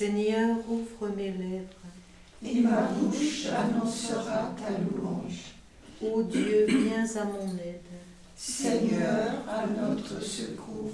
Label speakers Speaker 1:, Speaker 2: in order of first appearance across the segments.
Speaker 1: Seigneur, ouvre mes lèvres,
Speaker 2: et ma bouche annoncera ta louange.
Speaker 1: Ô Dieu, viens à mon aide.
Speaker 2: Seigneur, à notre secours.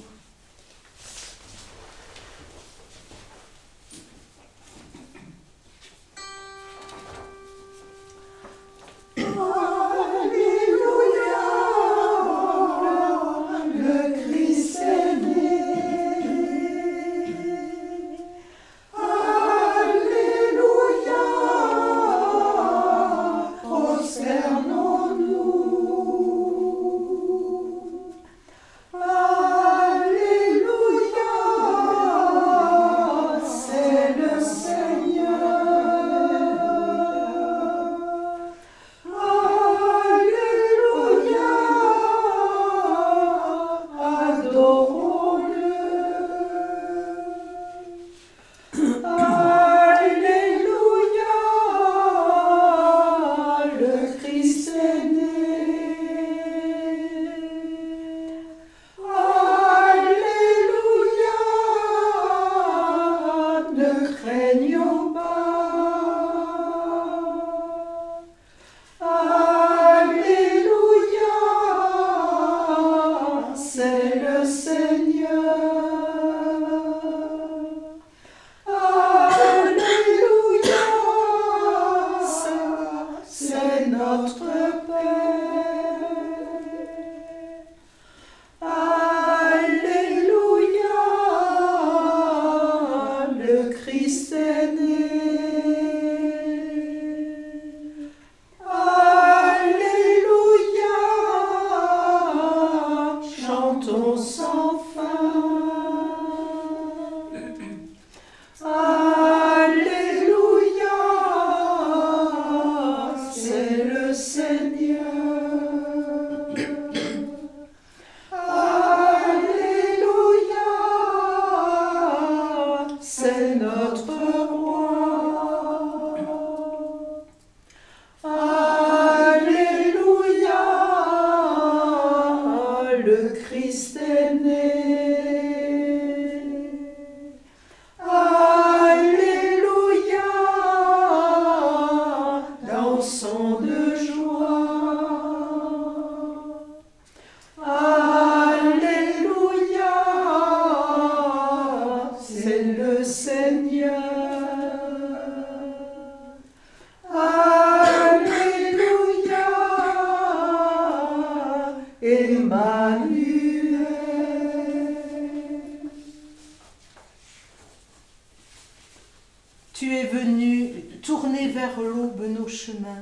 Speaker 1: Tu es venu tourner vers l'aube nos chemins,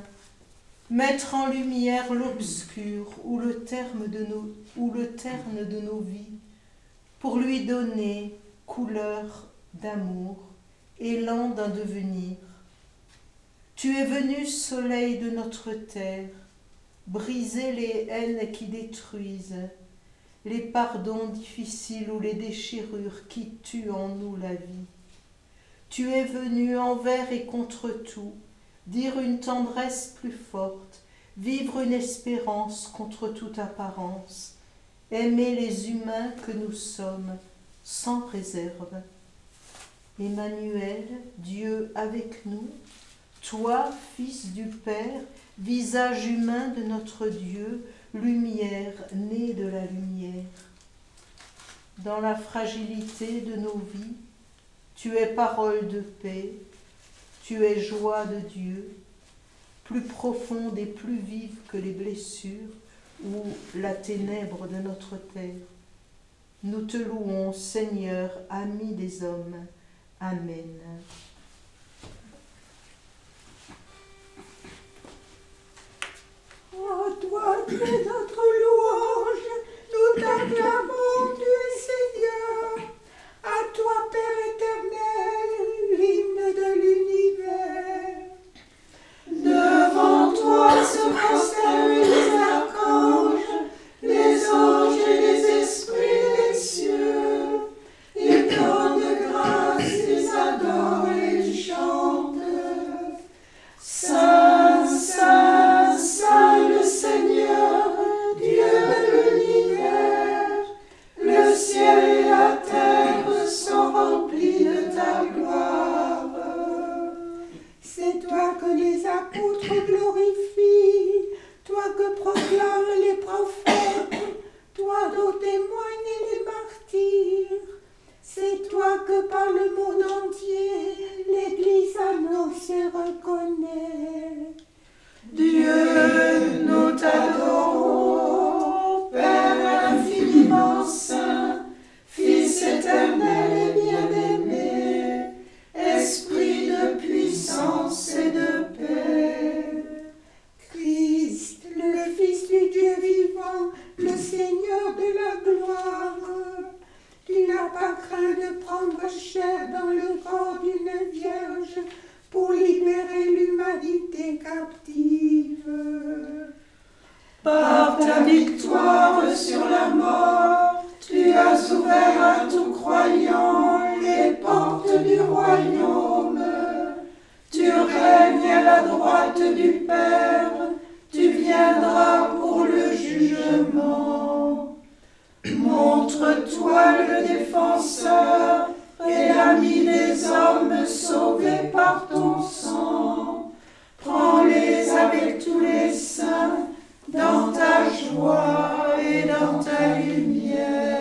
Speaker 1: mettre en lumière l'obscur ou le terme de nos vies, pour lui donner couleur d'amour, élan d'un devenir. Tu es venu, soleil de notre terre, briser les haines qui détruisent, les pardons difficiles ou les déchirures qui tuent en nous la vie. Tu es venu envers et contre tout, dire une tendresse plus forte, vivre une espérance contre toute apparence, aimer les humains que nous sommes, sans réserve. Emmanuel, Dieu avec nous, toi, Fils du Père, visage humain de notre Dieu, lumière née de la lumière. Dans la fragilité de nos vies, tu es parole de paix, tu es joie de Dieu, plus profonde et plus vive que les blessures ou la ténèbre de notre terre. Nous te louons, Seigneur, ami des hommes. Amen.
Speaker 2: À toi, Dieu, notre louange, nous t'acclamons, Dieu Seigneur. À toi, Père éternel, l'hymne de l'univers. Devant toi se prosternent les archanges, les anges et les esprits des cieux. Ils donnent grâce, ils adorent et ils chantent. Saint, Saint, Saint le Seigneur, Dieu de l'univers, pas craint de prendre chair dans le corps d'une vierge pour libérer l'humanité captive. Par ta victoire sur la mort, tu as ouvert à tout croyant les portes du royaume. Tu règnes à la droite du Père, tu viendras pour le jugement. Montre-toi le défenseur et l'ami des hommes sauvés par ton sang. Prends-les avec tous les saints dans ta joie et dans ta lumière.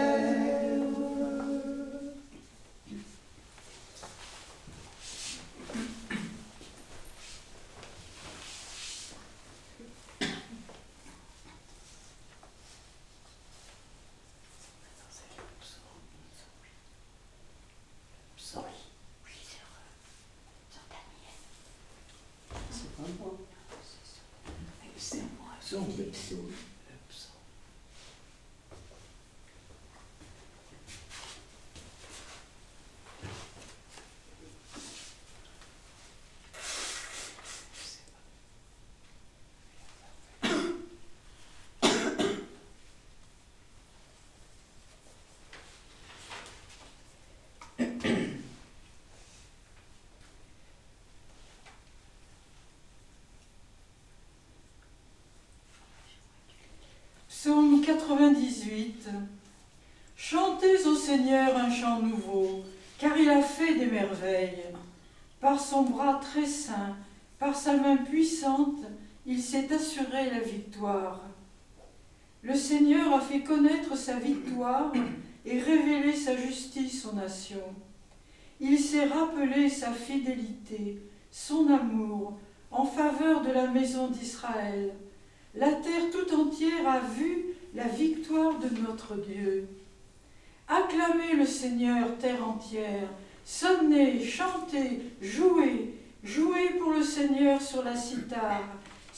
Speaker 3: Psaume 98. Chantez au Seigneur un chant nouveau, car il a fait des merveilles. Par son bras très saint, par sa main puissante, il s'est assuré la victoire. Le Seigneur a fait connaître sa victoire et révélé sa justice aux nations. Il s'est rappelé sa fidélité, son amour en faveur de la maison d'Israël. La terre tout entière a vu la victoire de notre Dieu. Acclamez le Seigneur, terre entière. Sonnez, chantez, jouez. Jouez pour le Seigneur sur la cithare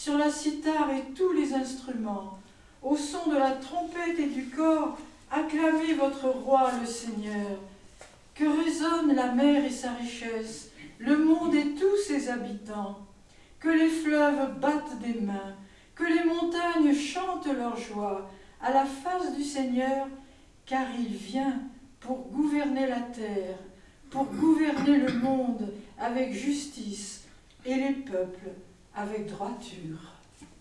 Speaker 3: et tous les instruments. Au son de la trompette et du cor, acclamez votre roi, le Seigneur. Que résonne la mer et sa richesse, le monde et tous ses habitants. Que les fleuves battent des mains, que les montagnes chantent leur joie à la face du Seigneur, car il vient pour gouverner la terre, pour gouverner le monde avec justice et les peuples avec droiture.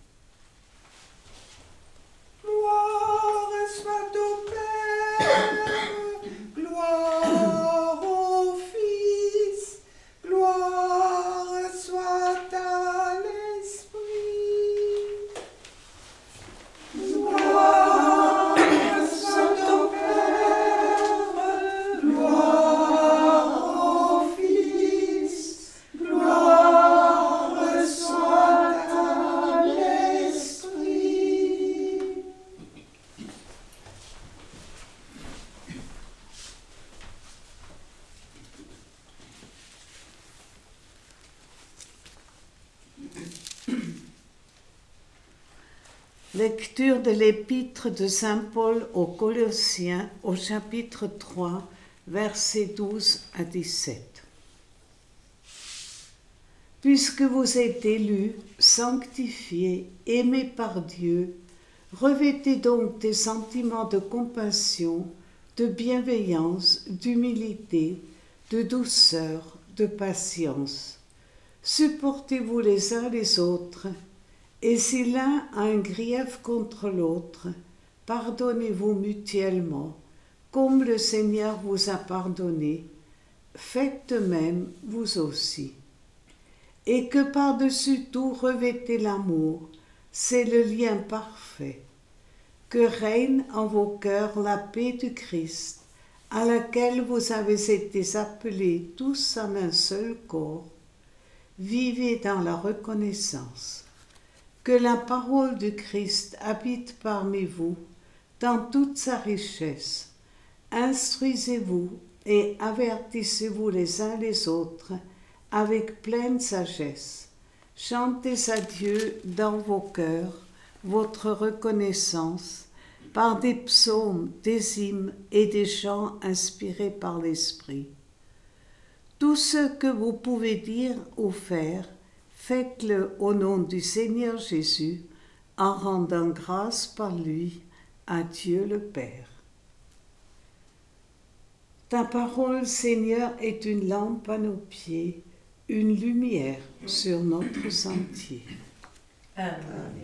Speaker 2: Gloire soit au Père, gloire au Fils, gloire soit à l'Esprit. Gloire soit au Père, gloire au Fils, gloire soit à l'Esprit.
Speaker 4: Lecture de l'épître de saint Paul aux Colossiens au chapitre 3, versets 12 à 17. Puisque vous êtes élus, sanctifiés, aimés par Dieu, revêtez donc des sentiments de compassion, de bienveillance, d'humilité, de douceur, de patience. Supportez-vous les uns les autres, et si l'un a un grief contre l'autre, pardonnez-vous mutuellement, comme le Seigneur vous a pardonné, faites de même vous aussi. Et que par-dessus tout revêtez l'amour, c'est le lien parfait. Que règne en vos cœurs la paix du Christ, à laquelle vous avez été appelés tous en un seul corps. Vivez dans la reconnaissance. Que la parole du Christ habite parmi vous dans toute sa richesse. Instruisez-vous et avertissez-vous les uns les autres avec pleine sagesse. Chantez à Dieu dans vos cœurs votre reconnaissance par des psaumes, des hymnes et des chants inspirés par l'Esprit. Tout ce que vous pouvez dire ou faire, faites-le au nom du Seigneur Jésus, en rendant grâce par lui à Dieu le Père. Ta parole, Seigneur, est une lampe à nos pieds, une lumière sur notre sentier.
Speaker 1: Amen.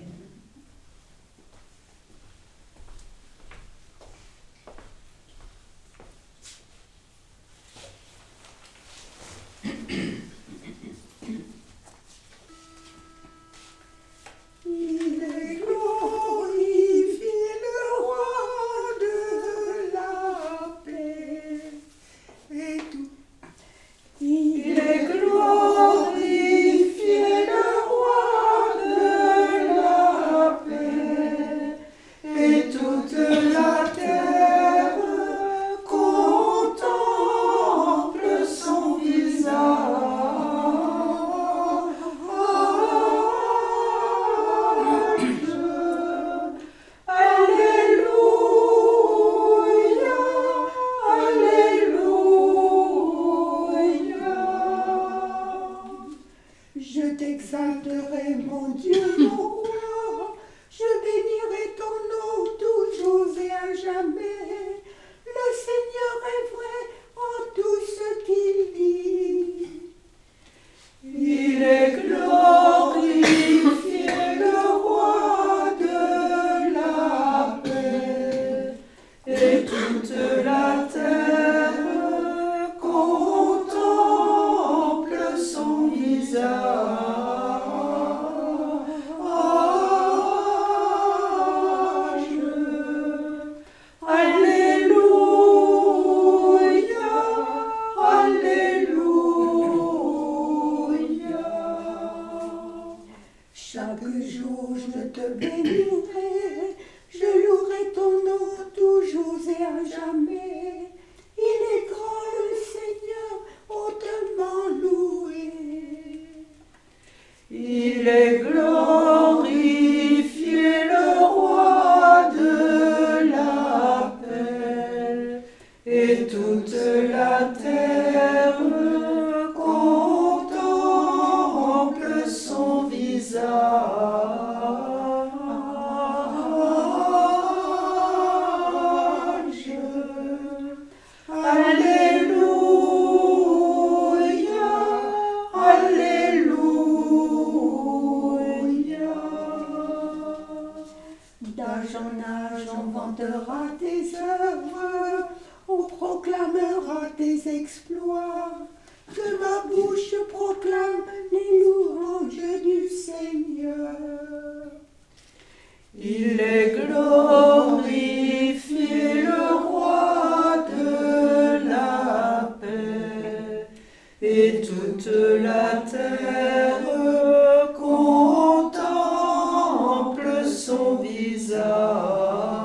Speaker 2: Il est glorifié, le roi de la paix. Et tout. Il est glorifié, le roi de la paix. Et toute la terre contemple son visage. Je t'exalterai, mon Dieu, mon roi, je bénirai ton nom toujours et à jamais. Le Seigneur est vrai en tout ce qu'il dit. Il est glorifié, le roi de la paix, et toute la terre contemple son visage. Chaque jour je te bénirai, je louerai ton nom toujours et à jamais. Il est grand le Seigneur, hautement loué. Il est glorifié, le roi de la paix, et toute la terre contemple son visage. D'âge en âge, on vantera tes œuvres, on proclamera tes exploits. Que ma bouche proclame les louanges du Seigneur. Il est glorifié, le roi de la paix, et toute la terre contemple son visage.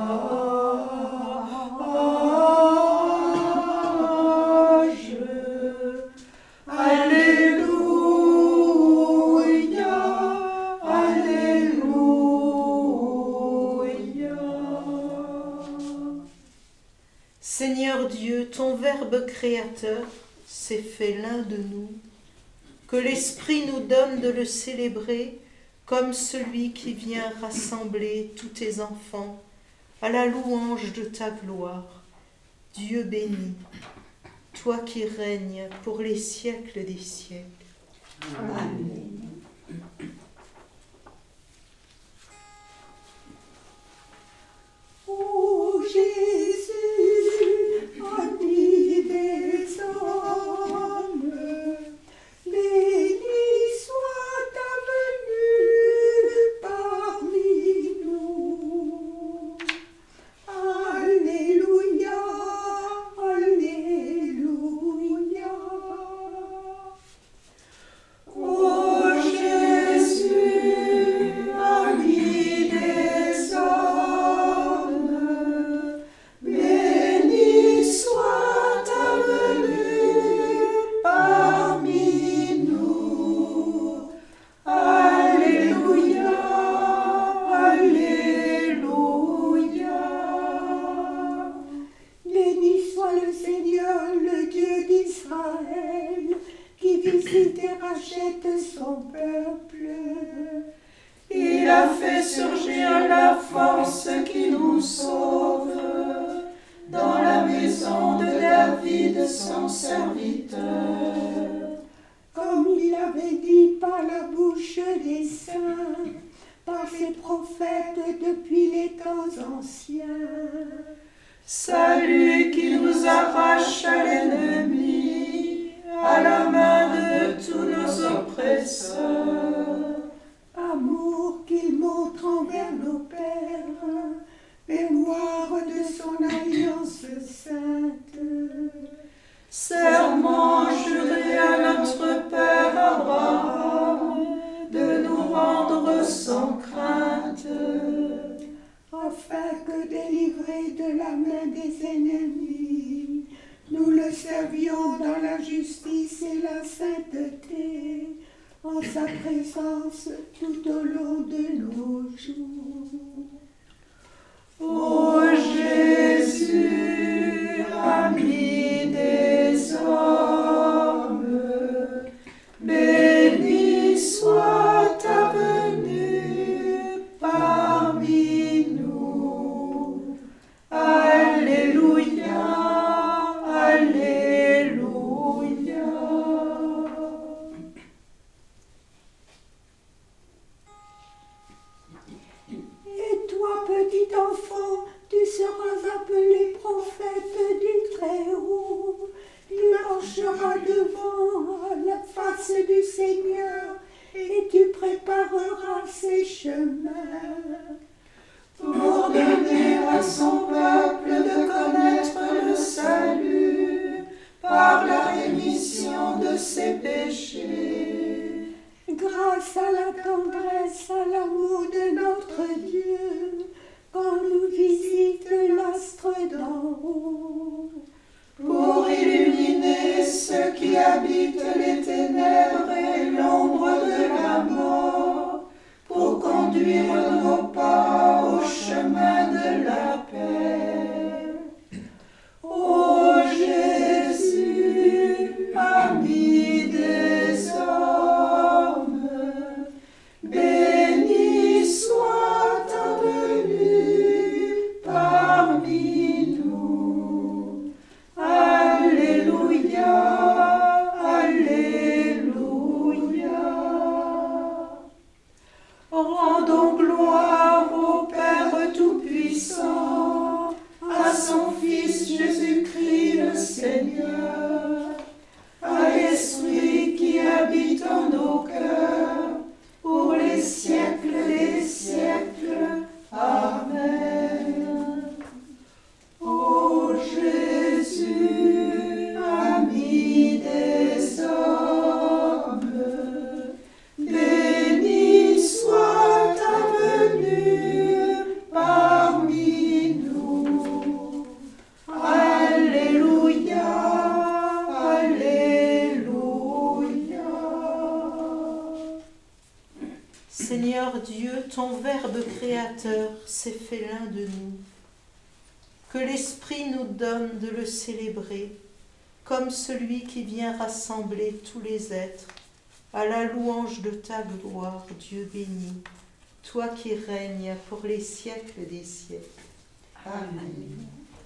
Speaker 1: Seigneur Dieu, ton Verbe créateur s'est fait l'un de nous, que l'Esprit nous donne de le célébrer comme celui qui vient rassembler tous tes enfants à la louange de ta gloire. Dieu béni, toi qui règnes pour les siècles des siècles.
Speaker 2: Amen. Ô Jésus, ami des hommes, béni soit ta venue parmi nous. Alléluia, alléluia. Ô Jésus, ami des hommes, rachète son peuple.
Speaker 3: Il a fait surgir la force qui nous sauve dans la maison de David, son serviteur.
Speaker 2: Comme il avait dit par la bouche des saints, par ses prophètes depuis les temps anciens.
Speaker 3: Salut qui nous arrache à l'ennemi, à la main de tous nos oppresseurs.
Speaker 2: Amour qu'il montre envers nos pères, mémoire de son alliance sainte.
Speaker 3: Serment juré à notre Père Abraham de nous rendre sans crainte,
Speaker 2: afin que délivrés de la main des ennemis, nous le servions dans la justice et la sainteté, en sa présence tout au long de nos jours.
Speaker 3: Ô Jésus, ami des hommes, béni soit ta venue parmi nous. Alléluia, Alléluia.
Speaker 2: Et toi, petit enfant, tu seras appelé prophète du Très-Haut. Tu marcheras devant la face du Seigneur et tu prépareras ses chemins.
Speaker 3: Pour donner à son peuple de connaître le salut par la rémission de ses péchés.
Speaker 2: Grâce à la tendresse, à l'amour de notre Dieu, quand nous visite l'astre d'en haut.
Speaker 3: Pour illuminer ceux qui habitent les ténèbres et l'ombre de la mort, pour conduire nos pas au chemin de la paix. Ô Jésus, ami des hommes, béni soit ta venue parmi nous. Alléluia, Alléluia. Rendons gloire au Père Tout-Puissant, à son Fils Jésus-Christ le Seigneur, à l'Esprit qui habite en nos cœurs, pour les siècles des siècles. Amen. Ô Jésus, ami des hommes, béni soit ta venue parmi nous. Alléluia, Alléluia.
Speaker 1: Seigneur Dieu, ton Verbe créateur s'est fait l'un de nous. Que l'Esprit nous donne de le célébrer, comme celui qui vient rassembler tous les êtres à la louange de ta gloire, Dieu béni, toi qui règnes pour les siècles des siècles.
Speaker 3: Amen.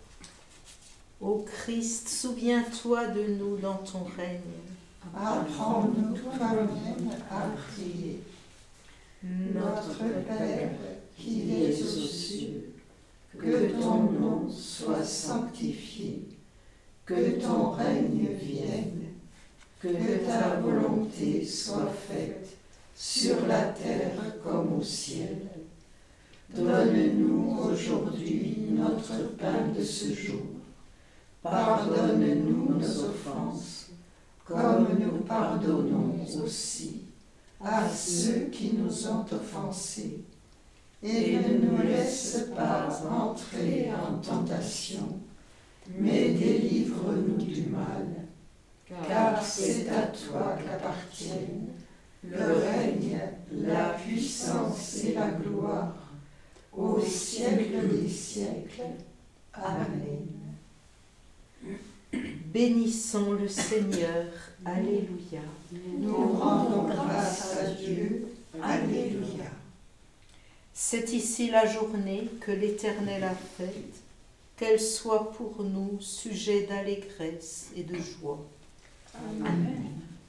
Speaker 1: Ô Christ, souviens-toi de nous dans ton règne.
Speaker 3: Apprends-nous toi-même à prier. Notre Père qui es aux cieux, que ton nom soit sanctifié, que ton règne vienne, que ta volonté soit faite sur la terre comme au ciel. Donne-nous aujourd'hui notre pain de ce jour. Pardonne-nous nos offenses, comme nous pardonnons aussi à ceux qui nous ont offensés. Et ne nous laisse pas entrer en tentation, mais délivre-nous du mal. Car c'est à toi qu'appartiennent le règne, la puissance et la gloire, au siècle des siècles. Amen.
Speaker 1: Bénissons le Seigneur. Alléluia.
Speaker 2: Nous rendons grâce à Dieu. Alléluia.
Speaker 1: C'est ici la journée que l'Éternel a faite, qu'elle soit pour nous sujet d'allégresse et de joie.
Speaker 3: Amen.